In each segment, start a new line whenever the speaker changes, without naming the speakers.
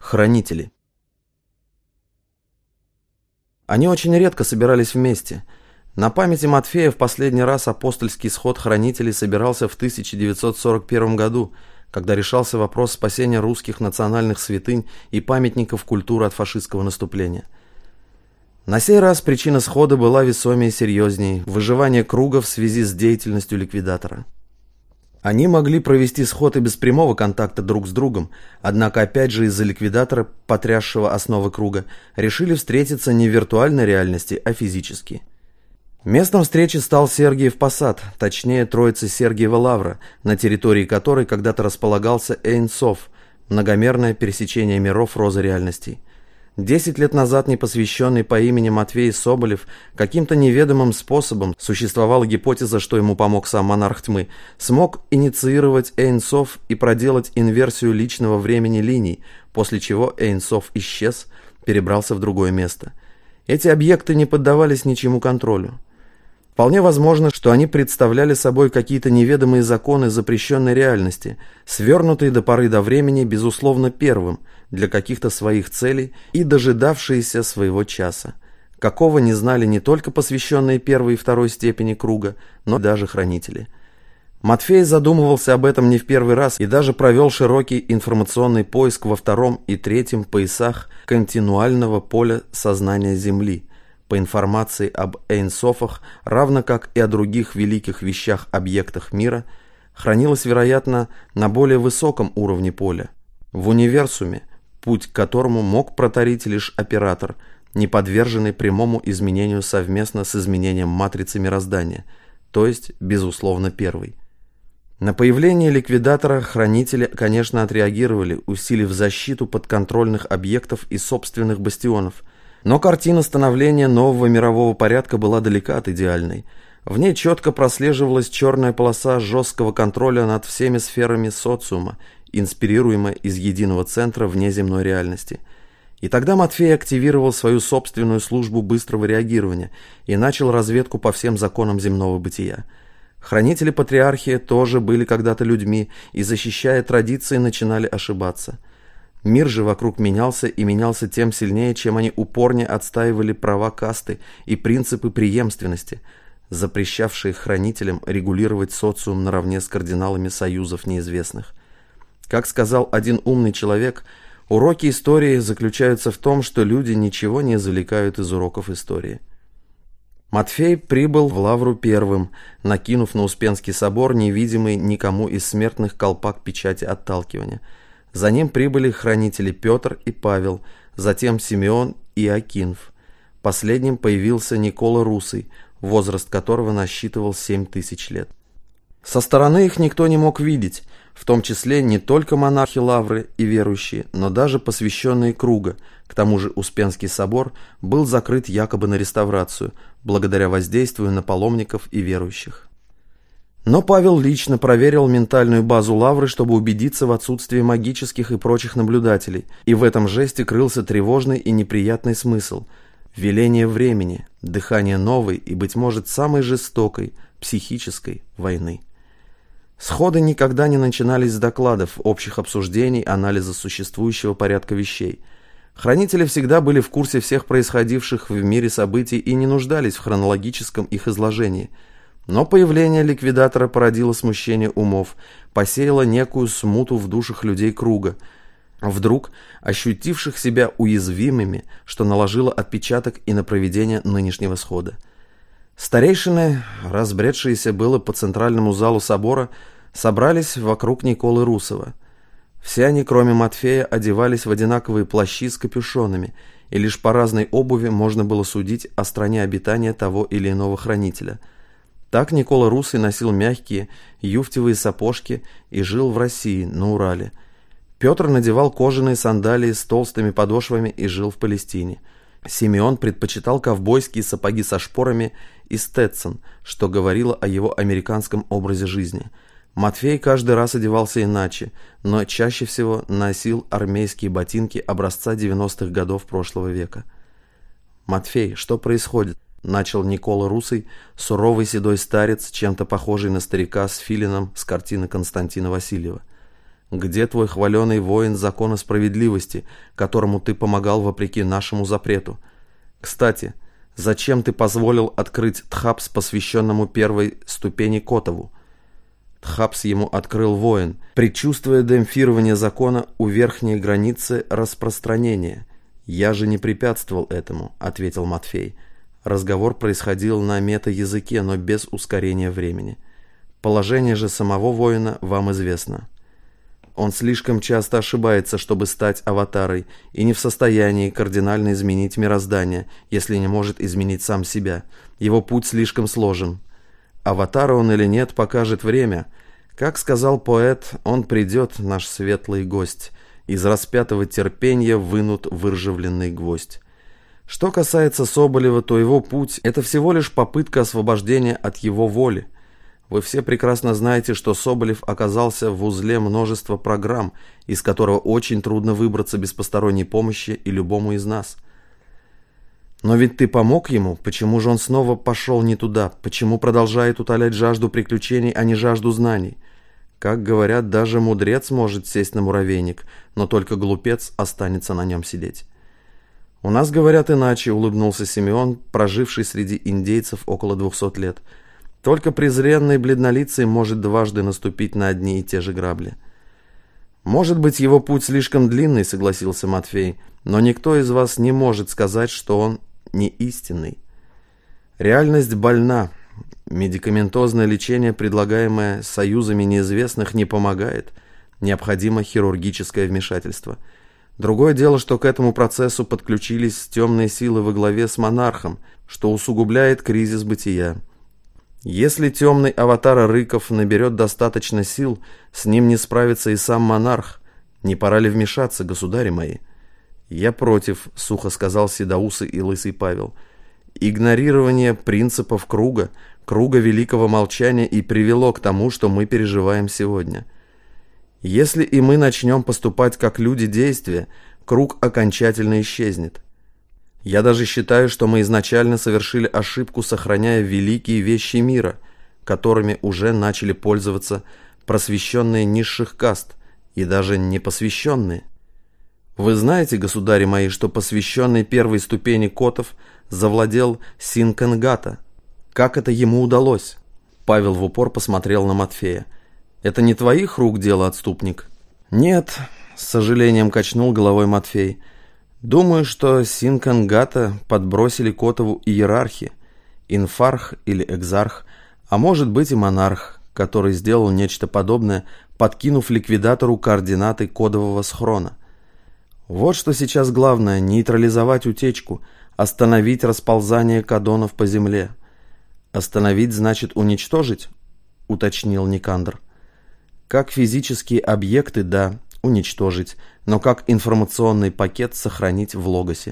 Хранители. Они очень редко собирались вместе. На памяти Матфея в последний раз апостольский сход хранителей собирался в 1941 году, когда решался вопрос спасения русских национальных святынь и памятников культуры от фашистского наступления. На сей раз причина схода была весомее и серьезнее – выживание круга в связи с деятельностью ликвидатора. Они могли провести сход и без прямого контакта друг с другом, однако опять же из-за ликвидатора, потрясшего основы круга, решили встретиться не в виртуальной реальности, а физически. Местом встречи стал Сергиев Посад, точнее Троица Сергиева Лавра, на территории которой когда-то располагался Ein Sof, многомерное пересечение миров розы реальностей. 10 лет назад непосвященный по имени Матвей Соболев каким-то неведомым способом, существовала гипотеза, что ему помог сам монарх тьмы, смог инициировать Ein Sof и проделать инверсию личного времени линий, после чего Ein Sof исчез, перебрался в другое место. Эти объекты не поддавались ничьему контролю. Вполне возможно, что они представляли собой какие-то неведомые законы запрещенной реальности, свернутые до поры до времени, безусловно, первым, для каких-то своих целей и дожидавшиеся своего часа, какого не знали не только посвященные первой и второй степени круга, но даже хранители. Матфей задумывался об этом не в первый раз и даже провел широкий информационный поиск во втором и третьем поясах континуального поля сознания Земли, по информации об Ein Sof'ах, равно как и о других великих вещах-объектах мира, хранилось, вероятно, на более высоком уровне поля, в универсуме, путь к которому мог протарить лишь оператор, не подверженный прямому изменению совместно с изменением матрицы мироздания, то есть, безусловно, первый. На появление ликвидатора хранители, конечно, отреагировали, усилив защиту подконтрольных объектов и собственных бастионов, но картина становления нового мирового порядка была далека от идеальной. В ней четко прослеживалась черная полоса жесткого контроля над всеми сферами социума, инспирируемая из единого центра внеземной реальности. И тогда Матфей активировал свою собственную службу быстрого реагирования и начал разведку по всем законам земного бытия. Хранители патриархии тоже были когда-то людьми и, защищая традиции, начинали ошибаться. Мир же вокруг менялся и менялся тем сильнее, чем они упорнее отстаивали права касты и принципы преемственности, запрещавшие хранителям регулировать социум наравне с кардиналами союзов неизвестных. Как сказал один умный человек, уроки истории заключаются в том, что люди ничего не извлекают из уроков истории. Матфей прибыл в Лавру первым, накинув на Успенский собор невидимый никому из смертных колпак печати отталкивания. За ним прибыли хранители Петр и Павел, затем Симеон и Акинф. Последним появился Никола Русый, возраст которого насчитывал 7000 лет. Со стороны их никто не мог видеть, в том числе не только монархи Лавры и верующие, но даже посвященные круга. К тому же Успенский собор был закрыт якобы на реставрацию, благодаря воздействию на паломников и верующих. Но Павел лично проверил ментальную базу Лавры, чтобы убедиться в отсутствии магических и прочих наблюдателей, и в этом жесте крылся тревожный и неприятный смысл – веление времени, дыхание новой и, быть может, самой жестокой, психической войны. Сходы никогда не начинались с докладов, общих обсуждений, анализа существующего порядка вещей. Хранители всегда были в курсе всех происходивших в мире событий и не нуждались в хронологическом их изложении. Но появление ликвидатора породило смущение умов, посеяло некую смуту в душах людей круга, вдруг ощутивших себя уязвимыми, что наложило отпечаток и на проведение нынешнего схода. Старейшины, разбредшиеся было по центральному залу собора, собрались вокруг Николы Русова. Все они, кроме Матфея, одевались в одинаковые плащи с капюшонами, и лишь по разной обуви можно было судить о стране обитания того или иного хранителя. Так Никола Русый носил мягкие юфтевые сапожки и жил в России, на Урале. Петр надевал кожаные сандалии с толстыми подошвами и жил в Палестине. Симеон предпочитал ковбойские сапоги со шпорами и стетсон, что говорило о его американском образе жизни. Матфей каждый раз одевался иначе, но чаще всего носил армейские ботинки образца 90-х годов прошлого века. «Матфей, что происходит?» – начал Никола Русый, суровый седой старец, чем-то похожий на старика с филином с картины Константина Васильева. Где твой хваленый воин закона справедливости, которому ты помогал вопреки нашему запрету? Кстати, зачем ты позволил открыть Тхапс, посвященному первой ступени Котову? Тхапс ему открыл воин, предчувствуя демпфирование закона у верхней границы распространения. «Я же не препятствовал этому», — ответил Матфей. Разговор происходил на мета-языке, но без ускорения времени. Положение же самого воина вам известно. Он слишком часто ошибается, чтобы стать аватарой, и не в состоянии кардинально изменить мироздание, если не может изменить сам себя. Его путь слишком сложен. Аватар он или нет, покажет время. Как сказал поэт, он придет, наш светлый гость. Из распятого терпенья вынут выржавленный гвоздь. Что касается Соболева, то его путь – это всего лишь попытка освобождения от его воли. Вы все прекрасно знаете, что Соболев оказался в узле множества программ, из которого очень трудно выбраться без посторонней помощи и любому из нас. Но ведь ты помог ему, почему же он снова пошел не туда, почему продолжает утолять жажду приключений, а не жажду знаний? Как говорят, даже мудрец может сесть на муравейник, но только глупец останется на нем сидеть. «У нас говорят иначе», — улыбнулся Симеон, проживший среди индейцев около 200 лет. «Только презренный бледнолицый может дважды наступить на одни и те же грабли». «Может быть, его путь слишком длинный», — согласился Матфей, «но никто из вас не может сказать, что он не истинный. Реальность больна. Медикаментозное лечение, предлагаемое союзами неизвестных, не помогает. Необходимо хирургическое вмешательство». Другое дело, что к этому процессу подключились темные силы во главе с монархом, что усугубляет кризис бытия. Если темный аватар Рыков наберет достаточно сил, с ним не справится и сам монарх. Не пора ли вмешаться, государи мои? «Я против», — сухо сказал седоусый и лысый Павел. «Игнорирование принципов круга великого молчания и привело к тому, что мы переживаем сегодня. Если и мы начнем поступать как люди действия, круг окончательно исчезнет. Я даже считаю, что мы изначально совершили ошибку, сохраняя великие вещи мира, которыми уже начали пользоваться просвещенные низших каст и даже непосвященные. Вы знаете, государи мои, что посвященный первой ступени Котов завладел Синкангата. Как это ему удалось?» Павел в упор посмотрел на Матфея. «Это не твоих рук дело, отступник?» «Нет», — с сожалением качнул головой Матфей. «Думаю, что Синкангата подбросили Котову иерархи, инфарх или экзарх, а может быть и монарх, который сделал нечто подобное, подкинув ликвидатору координаты кодового схрона. Вот что сейчас главное — нейтрализовать утечку, остановить расползание кадонов по земле». «Остановить значит уничтожить?» — уточнил Никандр. «Как физические объекты, да, уничтожить, но как информационный пакет сохранить в логосе».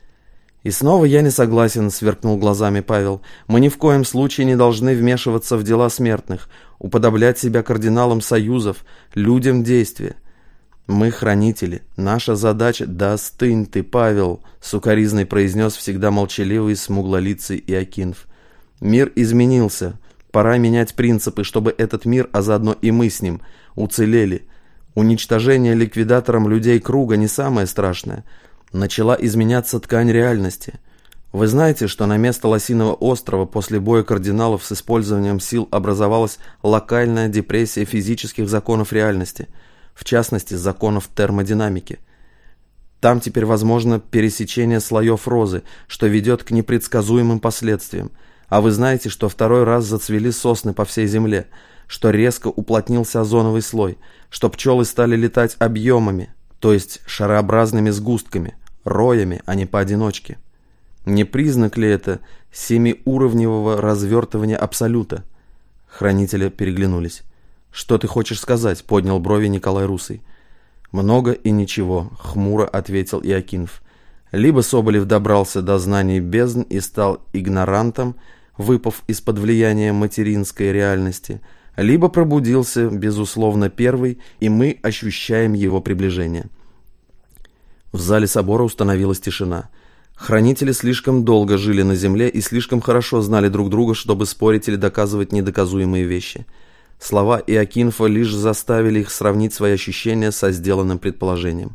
«И снова я не согласен», — сверкнул глазами Павел. «Мы ни в коем случае не должны вмешиваться в дела смертных, уподоблять себя кардиналам союзов, людям действия. Мы хранители. Наша задача...» «Да остынь ты, Павел», — сукоризной произнес всегда молчаливый смуглолицый Иокинф. «Мир изменился. Пора менять принципы, чтобы этот мир, а заодно и мы с ним, уцелели. Уничтожение ликвидатором людей круга не самое страшное. Начала изменяться ткань реальности. Вы знаете, что на место Лосиного острова после боя кардиналов с использованием сил образовалась локальная депрессия физических законов реальности, в частности, законов термодинамики. Там теперь возможно пересечение слоев розы, что ведет к непредсказуемым последствиям. А вы знаете, что второй раз зацвели сосны по всей земле, что резко уплотнился озоновый слой, что пчелы стали летать объемами, то есть шарообразными сгустками, роями, а не поодиночке. Не признак ли это семиуровневого развертывания абсолюта?» Хранители переглянулись. «Что ты хочешь сказать?» — поднял брови Николай Русый. «Много и ничего», — хмуро ответил Иокинф. «Либо Соболев добрался до знаний бездн и стал игнорантом, выпав из-под влияния материнской реальности, либо пробудился, безусловно, первый, и мы ощущаем его приближение». В зале собора установилась тишина. Хранители слишком долго жили на земле и слишком хорошо знали друг друга, чтобы спорить или доказывать недоказуемые вещи. Слова Иокинфа лишь заставили их сравнить свои ощущения со сделанным предположением.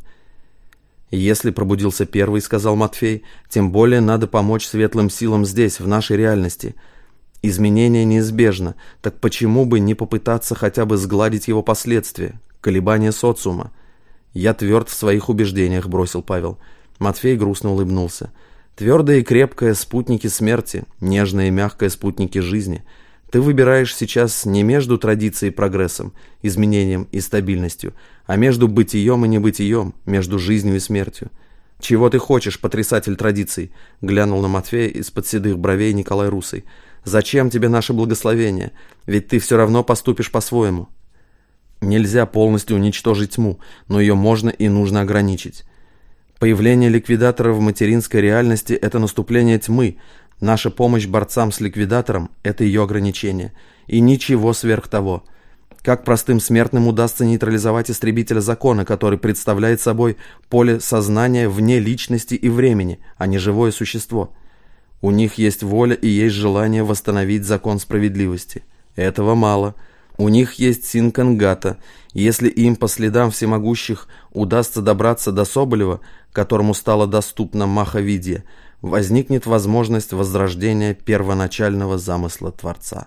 «Если пробудился первый, — сказал Матфей, — тем более надо помочь светлым силам здесь, в нашей реальности. Изменение неизбежно, так почему бы не попытаться хотя бы сгладить его последствия, колебания социума?» «Я тверд в своих убеждениях», — бросил Павел. Матфей грустно улыбнулся. «Твердое и крепкое — спутники смерти, нежное и мягкое — спутники жизни. Ты выбираешь сейчас не между традицией и прогрессом, изменением и стабильностью, а между бытием и небытием, между жизнью и смертью. Чего ты хочешь, потрясатель традиций?» — глянул на Матфея из-под седых бровей Николай Русый. «Зачем тебе наше благословение? Ведь ты все равно поступишь по-своему». Нельзя полностью уничтожить тьму, но ее можно и нужно ограничить. Появление ликвидатора в материнской реальности – это наступление тьмы. Наша помощь борцам с ликвидатором – это ее ограничение. И ничего сверх того. Как простым смертным удастся нейтрализовать истребителя закона, который представляет собой поле сознания вне личности и времени, а не живое существо? У них есть воля и есть желание восстановить закон справедливости. Этого мало. У них есть Синкангата. Если им по следам всемогущих удастся добраться до Соболева, которому стало доступно Махавидья, возникнет возможность возрождения первоначального замысла Творца.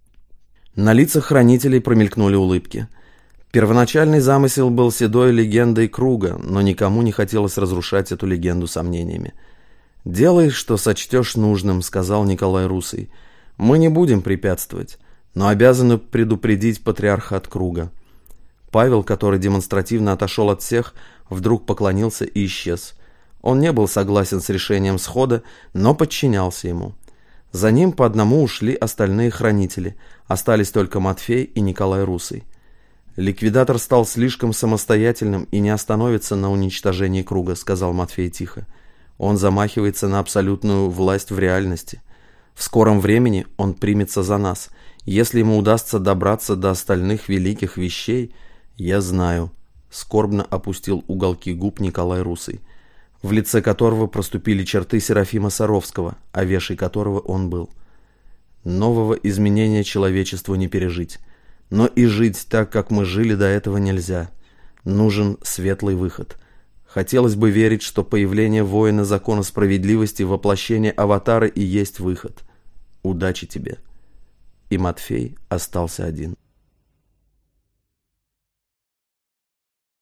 На лицах хранителей промелькнули улыбки. Первоначальный замысел был седой легендой круга, но никому не хотелось разрушать эту легенду сомнениями. «Делай, что сочтешь нужным», — сказал Николай Русый. «Мы не будем препятствовать, но обязаны предупредить патриархат круга». Павел, который демонстративно отошел от всех, вдруг поклонился и исчез. Он не был согласен с решением схода, но подчинялся ему. За ним по одному ушли остальные хранители, остались только Матфей и Николай Русый. «Ликвидатор стал слишком самостоятельным и не остановится на уничтожении круга», — сказал Матфей тихо. «Он замахивается на абсолютную власть в реальности. В скором времени он примется за нас. Если ему удастся добраться до остальных великих вещей, я знаю», — скорбно опустил уголки губ Николай Русый, в лице которого проступили черты Серафима Саровского, овешей которого он был. «Нового изменения человечеству не пережить. Но и жить так, как мы жили до этого, нельзя. Нужен светлый выход. Хотелось бы верить, что появление воина закона справедливости, воплощение аватара и есть выход. Удачи тебе». И Матфей остался один.